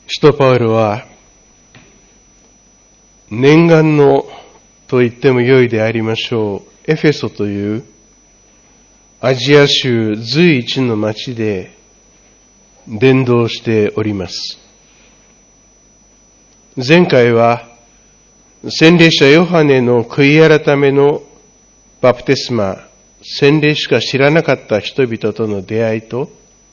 使徒パウロは念願のと言っても良いでありましょうエフェソというアジア州随一の町で伝道しております。前回は洗礼者ヨハネの悔い改めのバプテスマ、洗礼しか知らなかった人々との出会いと、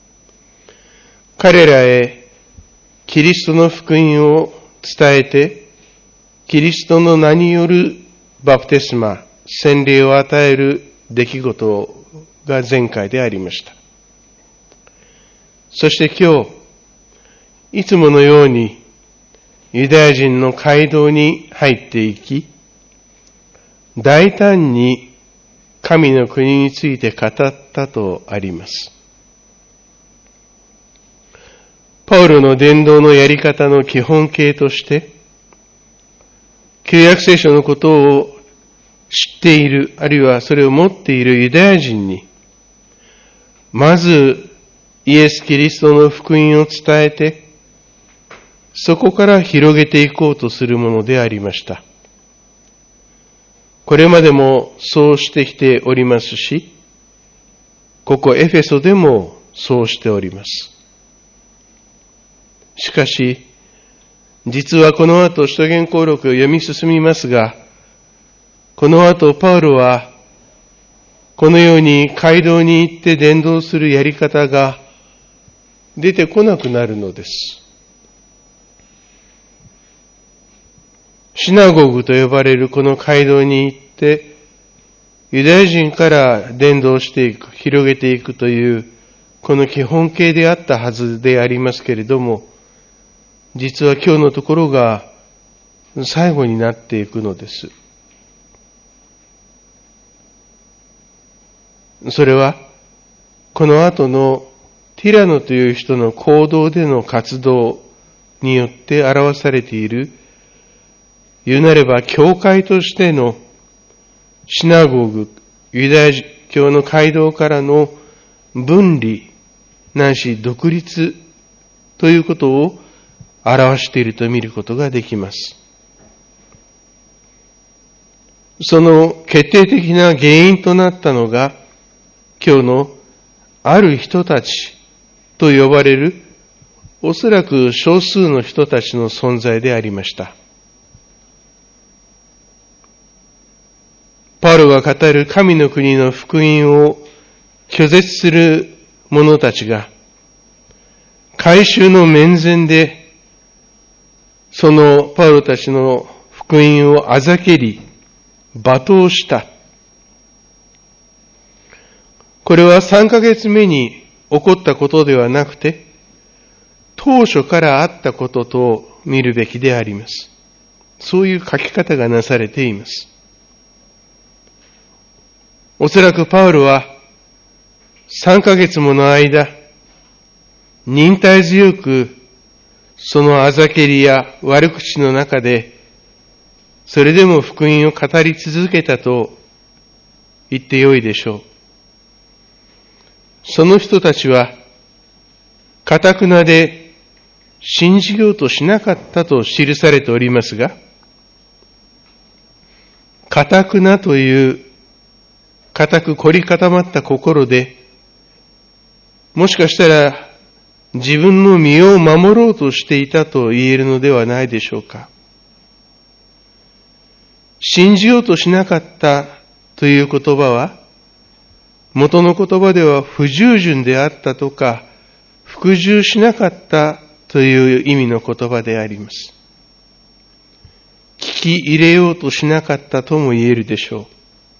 彼らへキリストの福音を伝えて、キリストの名によるバプテスマ、洗礼を与える出来事が前回でありました。そして今日、いつものようにユダヤ人の街道に入っていき、大胆に神の国について語ったとあります。パウロの伝道のやり方の基本形として、旧約聖書のことを知っている、あるいはそれを持っているユダヤ人に、まずイエス・キリストの福音を伝えて、そこから広げていこうとするものでありました。これまでもそうしてきておりますし、ここエフェソでもそうしております。しかし、実はこの後、使徒言行録を読み進みますが、この後、パウロは、このように街道に行って伝道するやり方が出てこなくなるのです。シナゴグと呼ばれるこの街道に行って、ユダヤ人から伝道していく、広げていくという、この基本形であったはずでありますけれども、実は今日のところが最後になっていくのです。それは、この後のティラノという人の行動での活動によって表されている、言うなれば教会としてのシナゴグ、ユダヤ教の街道からの分離、ないし独立ということを表していると見ることができます。その決定的な原因となったのが、今日のある人たちと呼ばれる、おそらく少数の人たちの存在でありました。パウロが語る神の国の福音を拒絶する者たちが、改宗の面前で、そのパウロたちの福音をあざけり、罵倒した。これは3ヶ月目に起こったことではなくて、当初からあったことと見るべきであります。そういう書き方がなされています。おそらくパウロは3ヶ月もの間、忍耐強くそのあざけりや悪口の中で、それでも福音を語り続けたと言ってよいでしょう。その人たちは、堅なで信じようとしなかったと記されておりますが、堅なという固く凝り固まった心で、もしかしたら自分の身を守ろうとしていたと言えるのではないでしょうか。信じようとしなかったという言葉は、元の言葉では不従順であったとか、服従しなかったという意味の言葉であります。聞き入れようとしなかったとも言えるでしょう。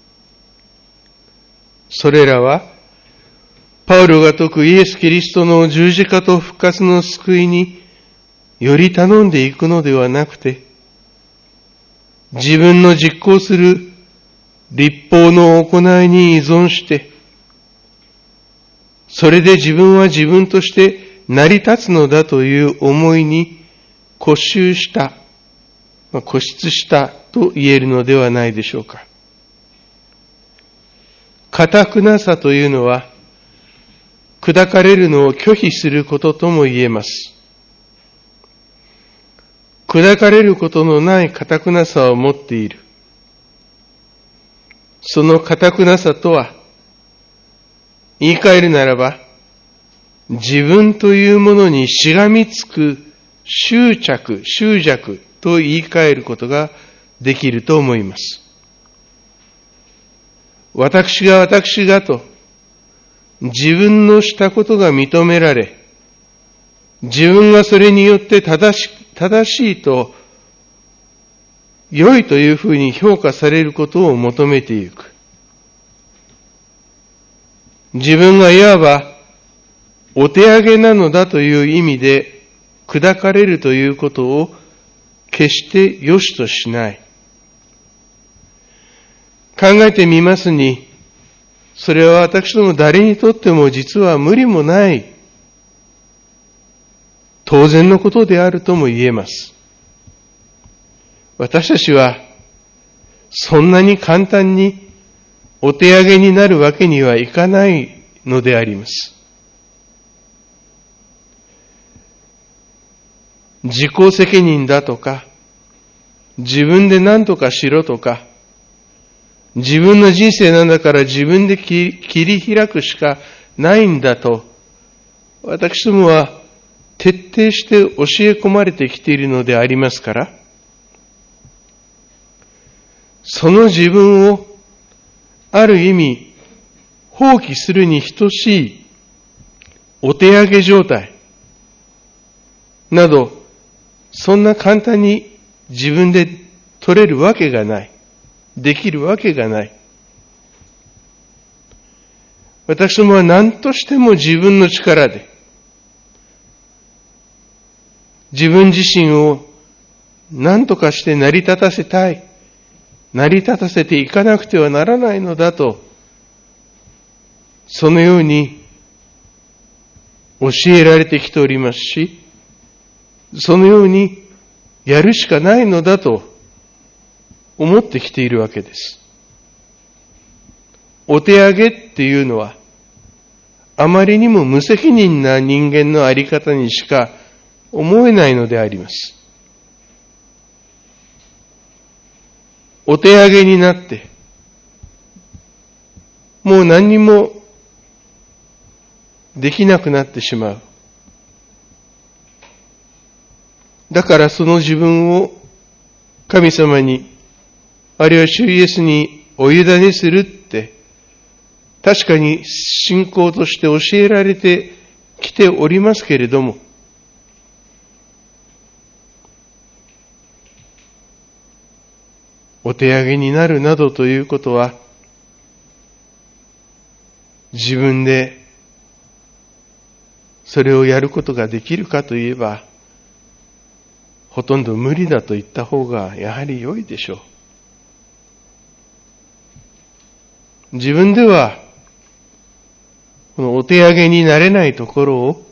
それらは、パウロが説くイエス・キリストの十字架と復活の救いにより頼んでいくのではなくて、自分の実行する律法の行いに依存して、それで自分は自分として成り立つのだという思いに固執した、固執したと言えるのではないでしょうか。堅なさというのは、砕かれるのを拒否することとも言えます。 砕かれることのない堅なさを持っている。その堅なさとは、言い換えるならば、自分というものにしがみつく執着と言い換えることができると思います。私がと、自分のしたことが認められ、自分がそれによって正しいと、良いというふうに評価されることを求めていく。自分がいわばお手上げなのだという意味で砕かれるということを決して良しとしない。考えてみますに、それは私ども誰にとっても実は無理もない当然のことであるとも言えます。私たちはそんなに簡単にお手上げになるわけにはいかないのであります。自己責任だとか、自分で何とかしろとか、自分の人生なんだから自分で切り開くしかないんだと、私どもは徹底して教え込まれてきているのでありますから、その自分をある意味放棄するに等しいお手上げ状態など、そんな簡単に自分で取れるわけがない。できるわけがない。私どもは何としても自分の力で、自分自身を何とかして成り立たせたい。成り立たせていかなくてはならないのだと、そのように教えられてきておりますし、そのようにやるしかないのだと思ってきているわけです。お手上げっていうのは、あまりにも無責任な人間のあり方にしか思えないのであります。お手上げになって、もう何にもできなくなってしまう。だからその自分を神様に、あるいは主イエスにお委ねするって、確かに信仰として教えられてきておりますけれども、お手上げになるなどということは、自分でそれをやることができるかといえば、ほとんど無理だと言った方がやはり良いでしょう。自分では、このお手上げになれないところを、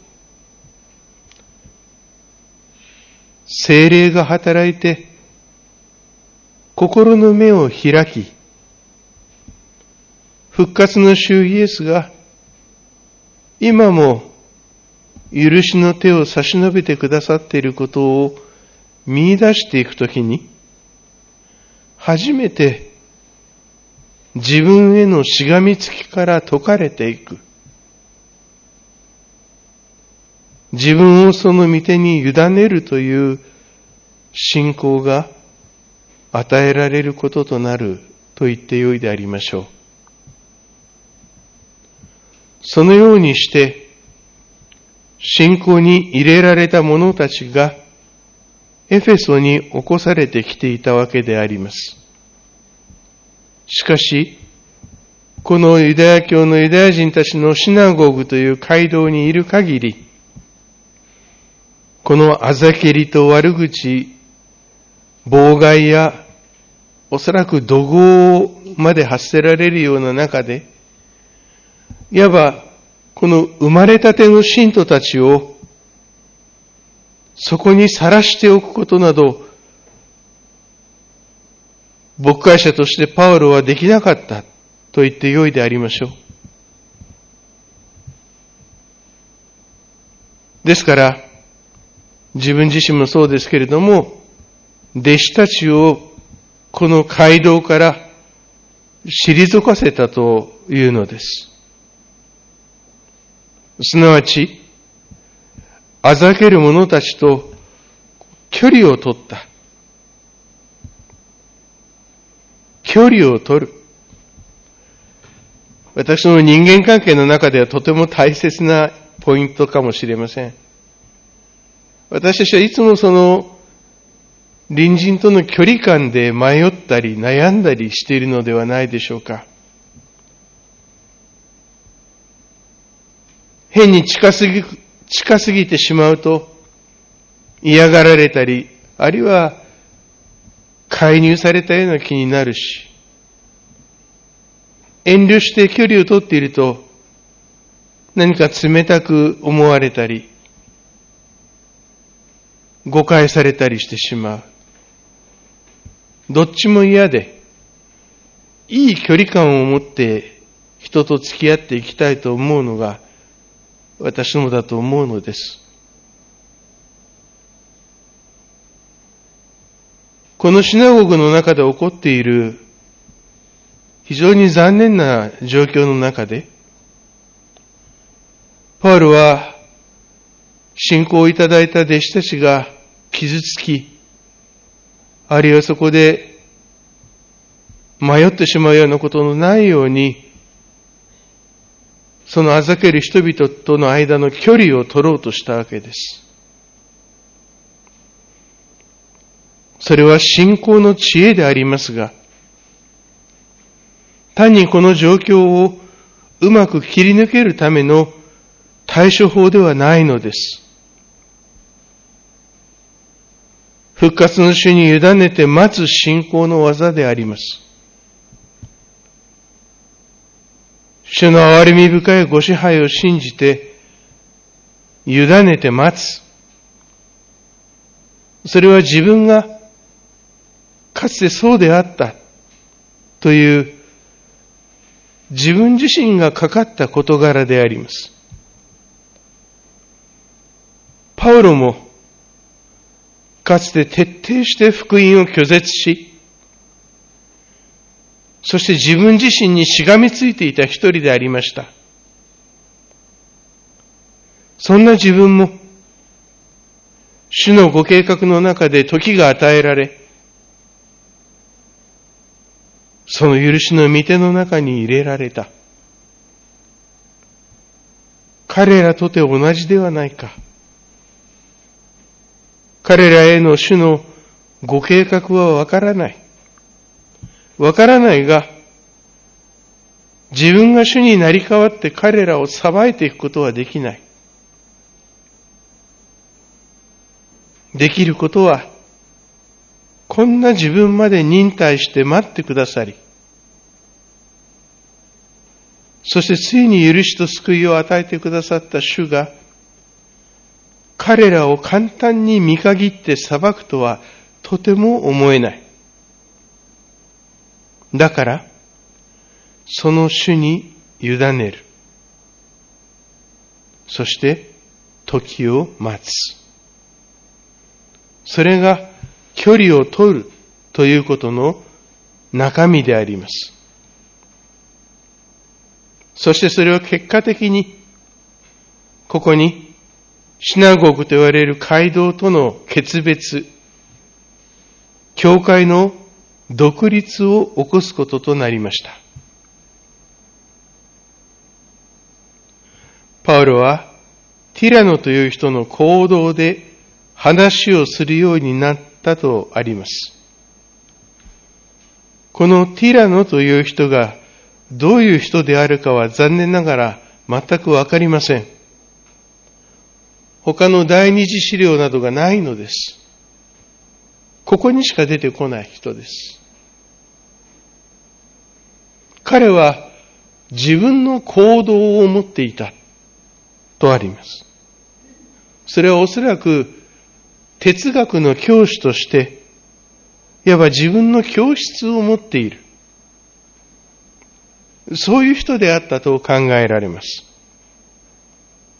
聖霊が働いて、心の目を開き、復活の主イエスが、今も許しの手を差し伸べてくださっていることを見出していくときに、初めて自分へのしがみつきから解かれていく。自分をその御手に委ねるという信仰が与えられることとなると言ってよいでありましょう。そのようにして信仰に入れられた者たちがエフェソに起こされてきていたわけであります。しかし、このユダヤ教のユダヤ人たちのシナゴグという街道にいる限り、このあざけりと悪口、妨害やおそらく怒号まで発せられるような中で、いわばこの生まれたての信徒たちをそこにさらしておくことなど、牧会者としてパウロはできなかったと言ってよいでありましょう。ですから、自分自身もそうですけれども、 弟子たちをこの街道から退かせたというのです。すなわち、あざける者たちと距離を取った。距離を取る。私の人間関係の中ではとても大切なポイントかもしれません。私たちはいつもその隣人との距離感で迷ったり悩んだりしているのではないでしょうか。変に近すぎてしまうと嫌がられたり、あるいは介入されたような気になるし、遠慮して距離を取っていると何か冷たく思われたり、誤解されたりしてしまう。どっちも嫌で、いい距離感を持って人と付き合っていきたいと思うのが私もだと思うのです。このシナゴグの中で起こっている非常に残念な状況の中で、パウロは信仰をいただいた弟子たちが傷つき、あるいはそこで迷ってしまうようなことのないように、そのあざける人々との間の距離を取ろうとしたわけです。それは信仰の知恵でありますが、単にこの状況をうまく切り抜けるための対処法ではないのです。復活の主に委ねて待つ信仰の技であります。主の憐れみ深いご支配を信じて、委ねて待つ。それは自分がかつてそうであったという自分自身がかかった事柄であります。パウロもかつて徹底して福音を拒絶し、そして自分自身にしがみついていた一人でありました。そんな自分も、主のご計画の中で時が与えられ、その許しの御手の中に入れられた。彼らとて同じではないか。彼らへの主のご計画はわからない。わからないが、自分が主になり代わって彼らを裁いていくことはできない。できることは、こんな自分まで忍耐して待ってくださり、そしてついに許しと救いを与えてくださった主が、彼らを簡単に見限って裁くとはとても思えない。だから、その主に委ねる。そして、時を待つ。それが距離を取るということの中身であります。そしてそれは結果的に、ここにシナゴグと言われる街道との決別、教会の独立を起こすこととなりました。パウロはティラノという人の行動で話をするようになったとあります。このティラノという人がどういう人であるかは残念ながら全くわかりません。他の第二次資料などがないのです。ここにしか出てこない人です。彼は自分の行動を持っていたとあります。それはおそらく哲学の教師として、いわば自分の教室を持っている。そういう人であったと考えられます。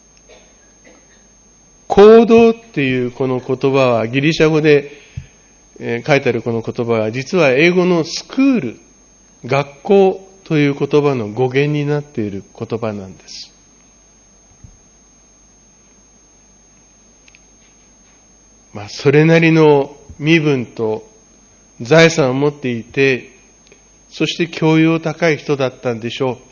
行動っていうこの言葉はギリシャ語で書いてあるこの言葉は、実は英語のスクール、学校という言葉の語源になっている言葉なんです。それなりの身分と財産を持っていて、そして教養高い人だったんでしょう。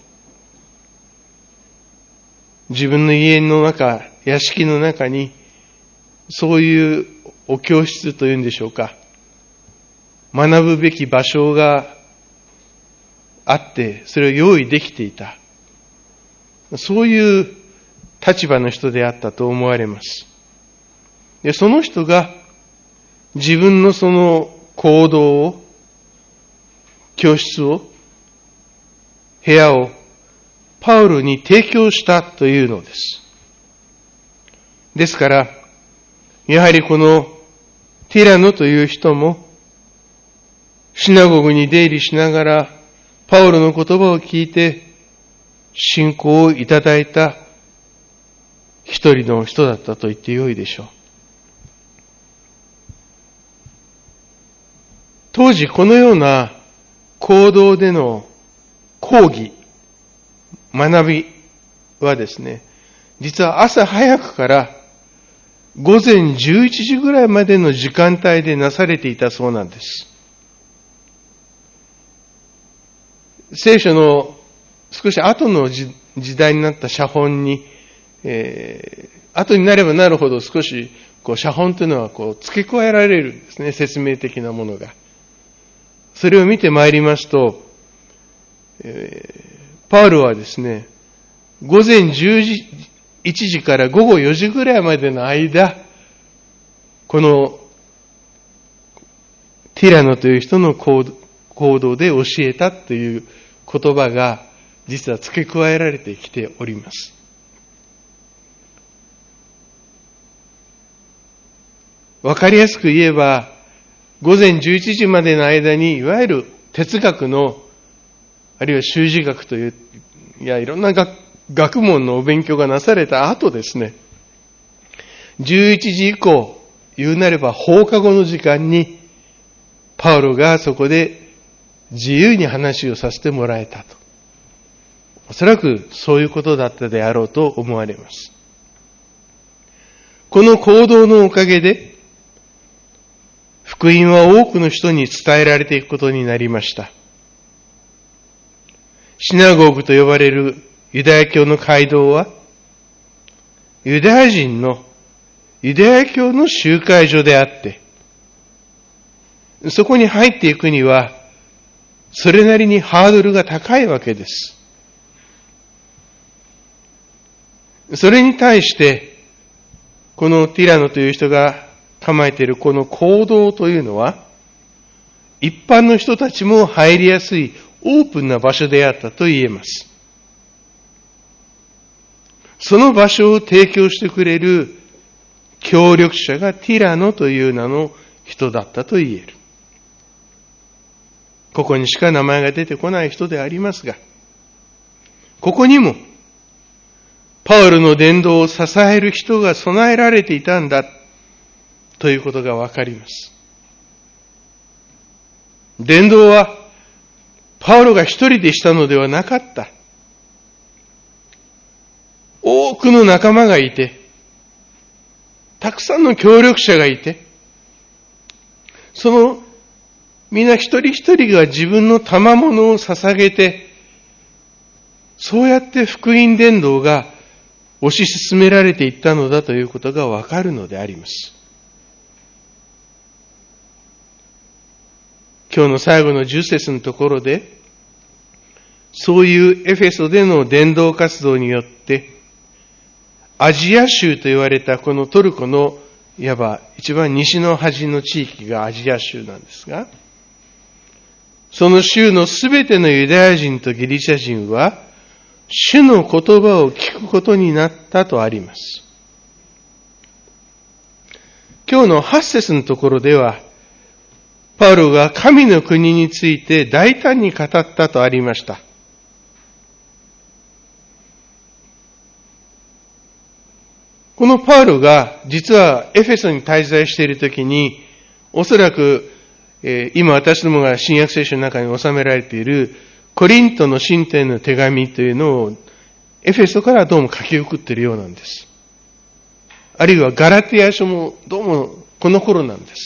自分の家の中、屋敷の中に、そういうお教室というんでしょうか。学ぶべき場所があって、それを用意できていた。そういう立場の人であったと思われます。で、その人が自分のその行動を、教室を、部屋をパウロに提供したというのです。ですから、やはりこのティラノという人も、シナゴグに出入りしながら、パウロの言葉を聞いて、信仰をいただいた一人の人だったと言ってよいでしょう。当時このような行動での講義、学びはですね、実は朝早くから午前11時ぐらいまでの時間帯でなされていたそうなんです。聖書の少し後の時代になった写本に、後になればなるほど少し写本というのは付け加えられるんですね、説明的なものが。それを見てまいりますと、パウロはですね、午前1時から午後4時ぐらいまでの間、このティラノという人の行動で教えたという言葉が実は付け加えられてきております。わかりやすく言えば、午前11時までの間に、いわゆる哲学の、あるいは修辞学という、いろんな学問のお勉強がなされた後ですね、11時以降、言うなれば放課後の時間に、パウロがそこで自由に話をさせてもらえたと。おそらくそういうことだったであろうと思われます。この行動のおかげで、福音は多くの人に伝えられていくことになりました。シナゴーグと呼ばれるユダヤ教の街道は、ユダヤ人のユダヤ教の集会所であって、そこに入っていくには、それなりにハードルが高いわけです。それに対して、このティラノという人が構えているこの行動というのは、一般の人たちも入りやすいオープンな場所であったと言えます。その場所を提供してくれる協力者がティラノという名の人だったと言える。ここにしか名前が出てこない人でありますが、ここにもパウロの伝道を支える人が備えられていたんだということがわかります。伝道はパウロが一人でしたのではなかった。多くの仲間がいて、たくさんの協力者がいて、その皆一人一人が自分の賜物を捧げて、そうやって福音伝道が推し進められていったのだということがわかるのであります。今日の最後の10節のところで、そういうエフェソでの伝道活動によって、アジア州と言われたこのトルコのいわば一番西の端の地域がアジア州なんですが、その州のすべてのユダヤ人とギリシャ人は、主の言葉を聞くことになったとあります。今日の8節のところでは、パウロが神の国について大胆に語ったとありました。このパウロが実はエフェソに滞在しているときに、おそらく今私どもが新約聖書の中に収められているコリントの信徒への手紙というのをエフェソからどうも書き送っているようなんです。あるいはガラテヤ書もどうもこの頃なんです。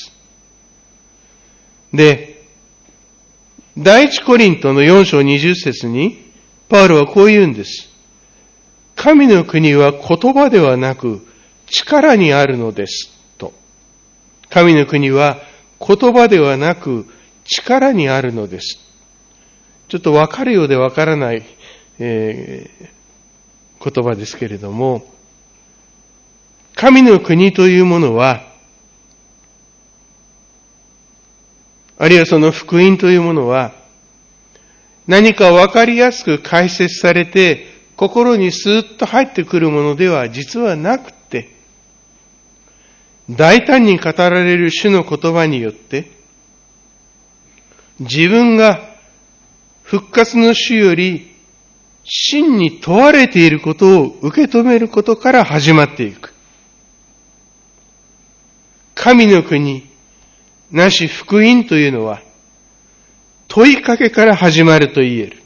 で、第一コリントの4章20節にパウロはこう言うんです。神の国は言葉ではなく力にあるのですと。神の国は言葉ではなく力にあるのです。ちょっとわかるようでわからない、言葉ですけれども、神の国というものは、あるいはその福音というものは、何かわかりやすく解説されて、心にスーッと入ってくるものでは実はなくて、大胆に語られる主の言葉によって、自分が復活の主より真に問われていることを受け止めることから始まっていく。神の国、なし福音というのは、問いかけから始まると言える。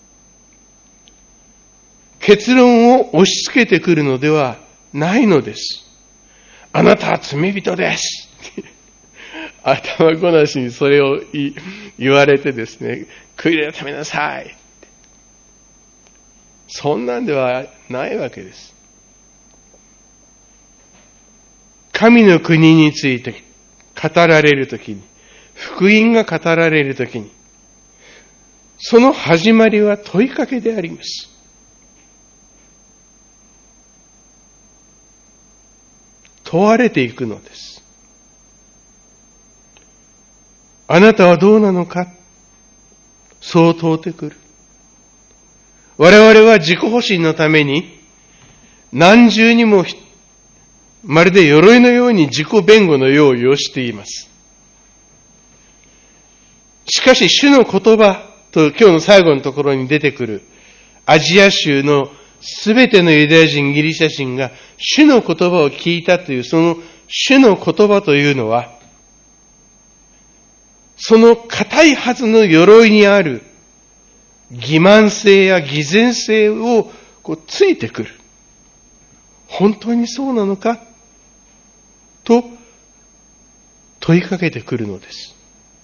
結論を押し付けてくるのではないのです。あなたは罪人です。頭ごなしにそれを言われてですね、悔い改めなさい。そんなんではないわけです。神の国について語られるときに、福音が語られるときに、その始まりは問いかけであります。問われていくのです。あなたはどうなのか、そう問うてくる。我々は自己保身のために何重にもまるで鎧のように自己弁護の用意をしています。しかし主の言葉と今日の最後のところに出てくるアジア州のすべてのユダヤ人、ギリシャ人が主の言葉を聞いたというその主の言葉というのは、その固いはずの鎧にある欺瞞性や偽善性をついてくる。本当にそうなのかと問いかけてくるのです。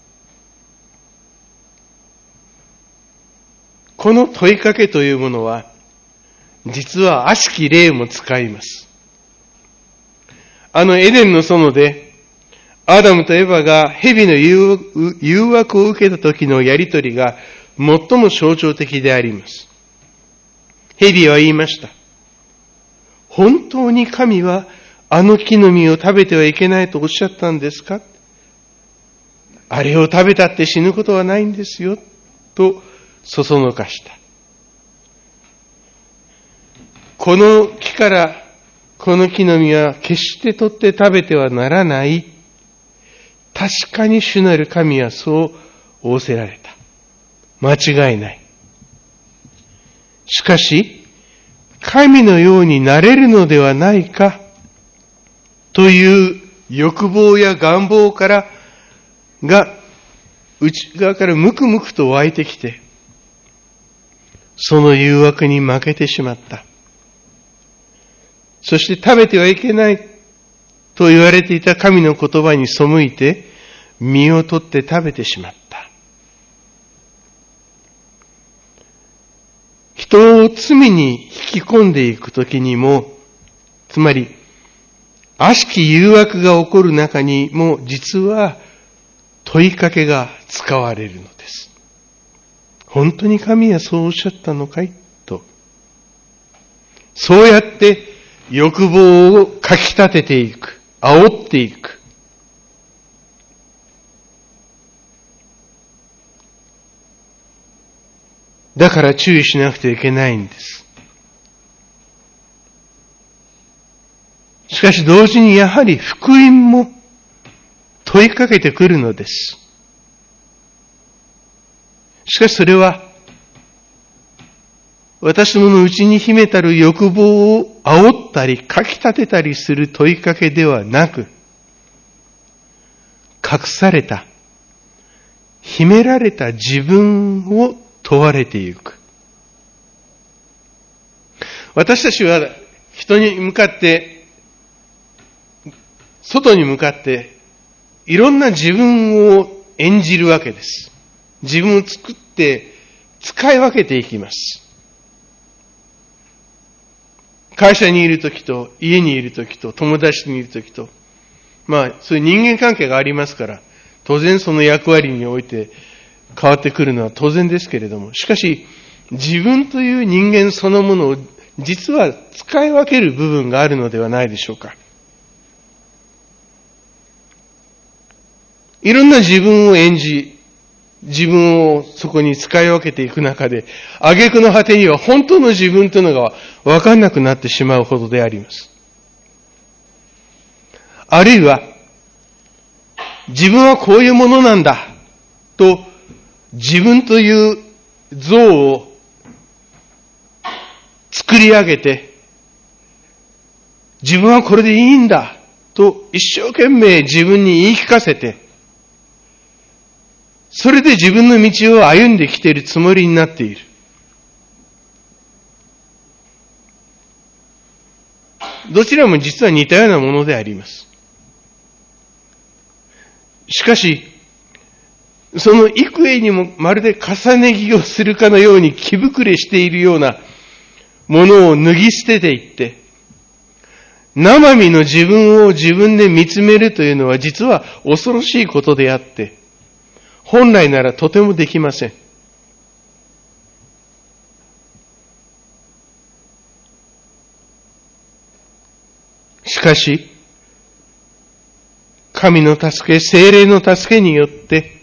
この問いかけというものは、実は悪しき例も使います。エデンの園で、アダムとエバが蛇の誘惑を受けた時のやりとりが最も象徴的であります。蛇は言いました。本当に神はあの木の実を食べてはいけないとおっしゃったんですか？あれを食べたって死ぬことはないんですよ、とそそのかした。この木からこの木の実は決して取って食べてはならない。確かに主なる神はそう仰せられた。間違いない。しかし、神のようになれるのではないかという欲望や願望が内側からムクムクと湧いてきて、その誘惑に負けてしまった。そして食べてはいけないと言われていた神の言葉に背いて、実を取って食べてしまった。人を罪に引き込んでいくときにも、つまり、悪しき誘惑が起こる中にも、実は問いかけが使われるのです。本当に神はそうおっしゃったのかいと。そうやって欲望をかき立てていく。煽っていく。だから注意しなくてはいけないんです。しかし同時にやはり福音も問いかけてくるのです。しかしそれは私どもの内に秘めたる欲望を煽ったりかき立てたりする問いかけではなく、隠された決められた自分を問われていく。私たちは人に向かって、外に向かって、いろんな自分を演じるわけです。自分を作って使い分けていきます。会社にいるときと、家にいるときと、友達にいるときと、そういう人間関係がありますから、当然その役割において変わってくるのは当然ですけれども、しかし、自分という人間そのものを実は使い分ける部分があるのではないでしょうか。いろんな自分を演じ、自分をそこに使い分けていく中で、挙句の果てには本当の自分というのが分かんなくなってしまうほどであります。あるいは、自分はこういうものなんだと、自分という像を作り上げて、自分はこれでいいんだと一生懸命自分に言い聞かせて、それで自分の道を歩んできているつもりになっている。どちらも実は似たようなものであります。しかし、その幾重にもまるで重ね着をするかのように気膨れしているようなものを脱ぎ捨てていって、生身の自分を自分で見つめるというのは実は恐ろしいことであって、本来ならとてもできません。しかし、神の助け、聖霊の助けによって、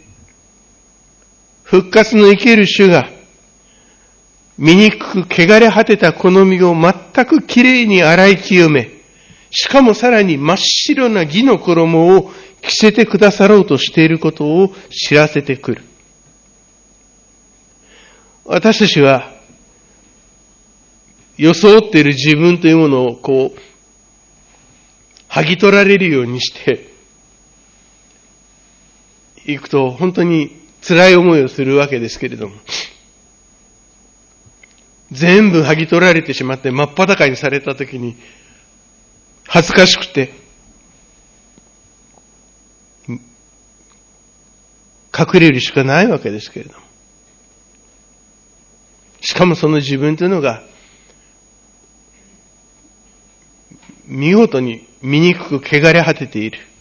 復活の生ける主が、醜く汚れ果てたこの身を全くきれいに洗い清め、しかもさらに真っ白な義の衣を着せてくださろうとしていることを知らせてくる。私たちは、装っている自分というものを剥ぎ取られるようにしていくと本当に辛い思いをするわけですけれども、全部剥ぎ取られてしまって真っ裸にされたときに恥ずかしくて隠れるしかないわけですけれども、しかもその自分というのが見事に醜く汚れ果てている。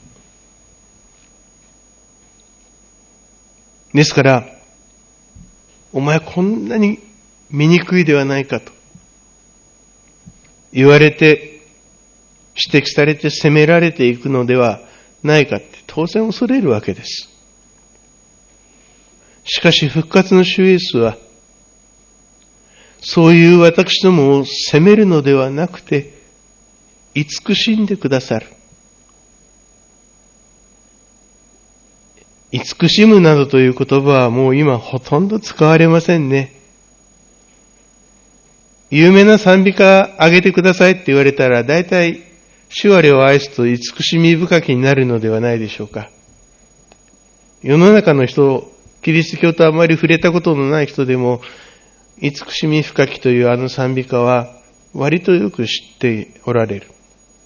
ですから、お前こんなに醜いではないかと言われて、指摘されて責められていくのではないかって当然恐れるわけです。しかし復活の主イエスは、そういう私どもを責めるのではなくて、慈しんでくださる。慈しむなどという言葉はもう今ほとんど使われませんね。有名な賛美歌あげてくださいって言われたら、大体、主我を愛すと慈しみ深きになるのではないでしょうか。世の中の人、キリスト教とあまり触れたことのない人でも、慈しみ深きというあの賛美歌は、割とよく知っておられる。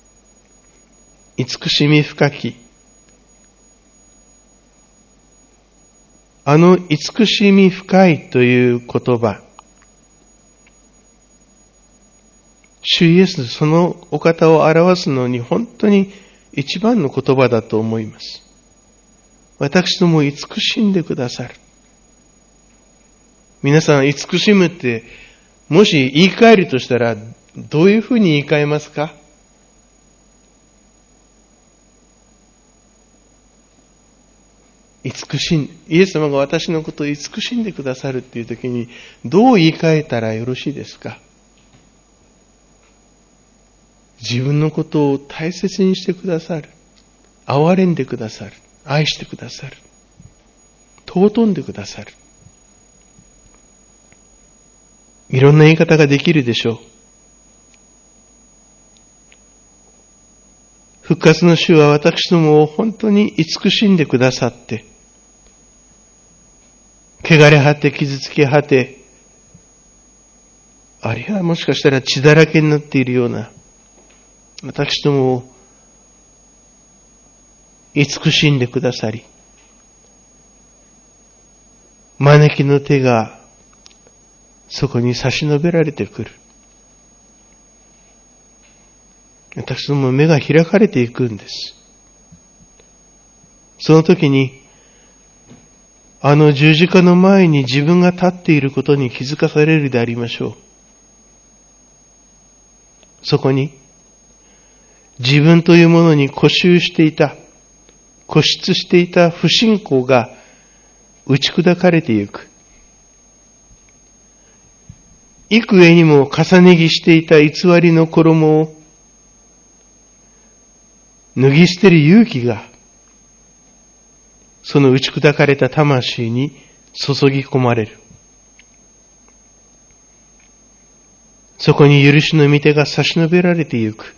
慈しみ深き。あの慈しみ深いという言葉、主イエスそのお方を表すのに本当に一番の言葉だと思います。私ども慈しんでくださる。皆さん慈しむってもし言い換えるとしたらどういうふうに言い換えますか？慈しん、イエス様が私のことを慈しんでくださるっていう時にどう言い換えたらよろしいですか？自分のことを大切にしてくださる。憐れんでくださる。愛してくださる。尊んでくださる。いろんな言い方ができるでしょう。復活の主は私どもを本当に慈しんでくださって、 汚れ果て、傷つき果て、あるいはもしかしたら血だらけになっているような、私どもを慈しんでくださり、招きの手がそこに差し伸べられてくる。私ども目が開かれていくんです。その時に、あの十字架の前に自分が立っていることに気づかされるでありましょう。そこに、自分というものに固執していた、固執していた不信仰が打ち砕かれていく。幾重にも重ね着していた偽りの衣を脱ぎ捨てる勇気が、その打ち砕かれた魂に注ぎ込まれる。そこに許しの御手が差し伸べられてゆく。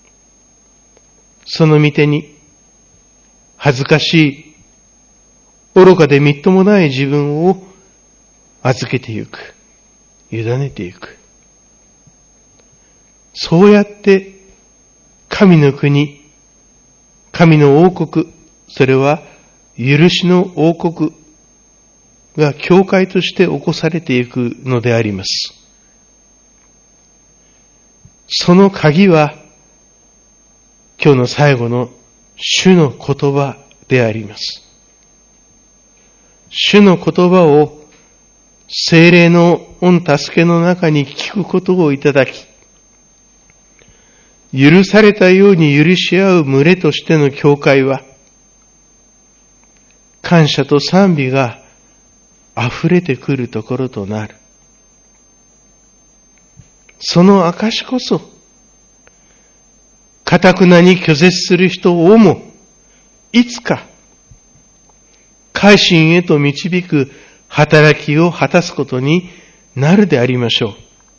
その御手に恥ずかしい、愚かでみっともない自分を預けてゆく。委ねてゆく。そうやって神の国、神の王国、それは許しの王国が教会として起こされていくのであります。その鍵は今日の最後の主の言葉であります。主の言葉を聖霊の御助けの中に聞くことをいただき、許されたように許し合う群れとしての教会は、感謝と賛美が溢れてくるところとなる。その証こそ、頑なに拒絶する人をも、いつか、改心へと導く働きを果たすことになるでありましょう。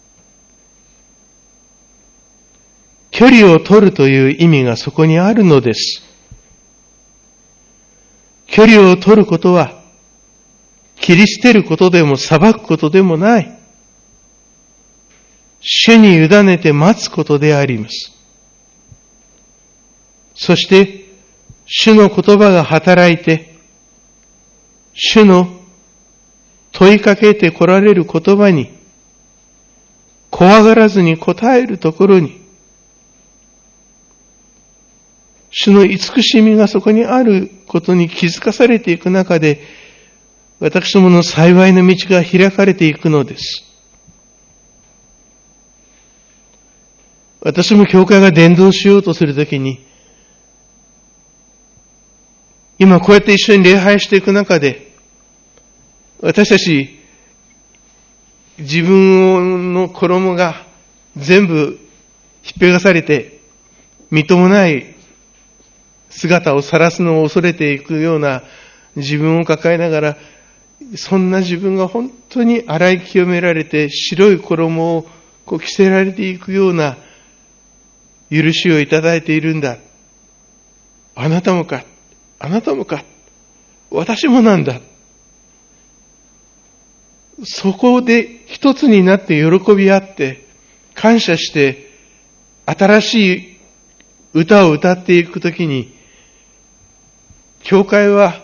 距離を取るという意味がそこにあるのです。距離を取ることは、切り捨てることでも裁くことでもない。主に委ねて待つことであります。そして、主の言葉が働いて、主の問いかけて来られる言葉に、怖がらずに答えるところに、主の慈しみがそこにあることに気づかされていく中で、私どもの幸いの道が開かれていくのです。私も教会が伝道しようとするときに、今こうやって一緒に礼拝していく中で、私たち、自分の衣が全部ひっぺがされて、みっともない姿を晒すのを恐れていくような自分を抱えながら、そんな自分が本当に洗い清められて白い衣を着せられていくような許しをいただいているんだ。あなたもか、あなたもか、私もなんだ。そこで一つになって喜び合って、感謝して、新しい歌を歌っていくときに、教会は、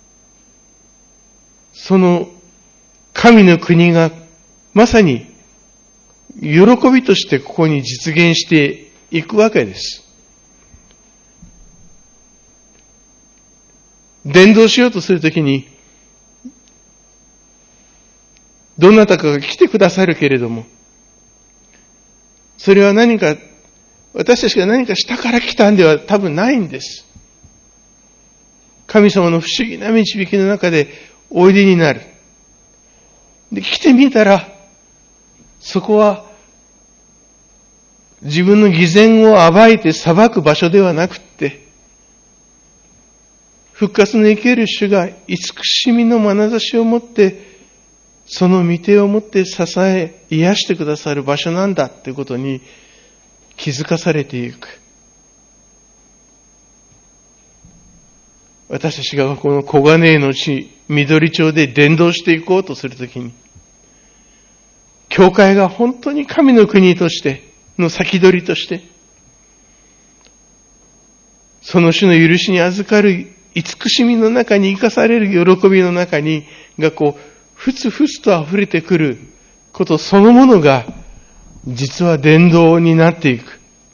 その神の国がまさに喜びとしてここに実現していくわけです。伝道しようとするときに、どなたかが来てくださるけれども、それは何か、私たちが何かしたから来たんでは多分ないんです。神様の不思議な導きの中でおいでになる。で、来てみたら、そこは自分の偽善を暴いて裁く場所ではなくって、復活の生ける主が慈しみの眼差しを持って、その御手を持って支え、癒してくださる場所なんだってことに気づかされていく。 私たちがこの小金井の地、緑町で伝道していこうとするときに、教会が本当に神の国としての先取りとして、その主の許しに預かる慈しみの中に生かされる喜びの中に、ふつふつと溢れてくることそのものが、実は伝道になっていく。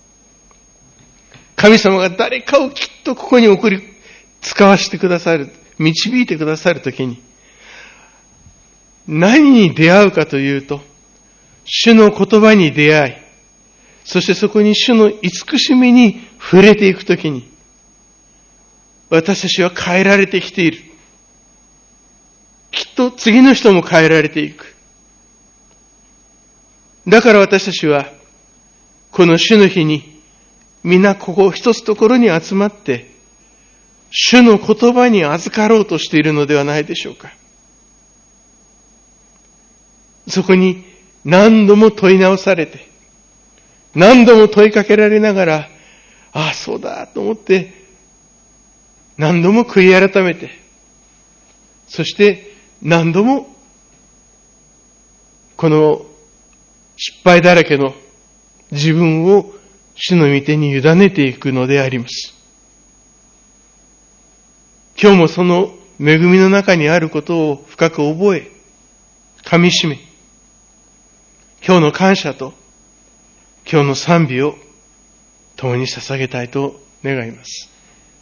神様が誰かをきっとここに使わせてくださる、導いてくださるときに、何に出会うかというと、主の言葉に出会い、そしてそこに主の慈しみに触れていくときに、私たちは変えられてきている。きっと次の人も変えられていく。だから私たちは、この主の日に、皆ここ一つところに集まって、主の言葉に預かろうとしているのではないでしょうか。そこに何度も問い直されて、何度も問いかけられながら、ああ、そうだと思って、何度も悔い改めて、そして何度も、この失敗だらけの自分を主の御手に委ねていくのであります。今日もその恵みの中にあることを深く覚え、噛み締め、今日の感謝と今日の賛美を共に捧げたいと願います。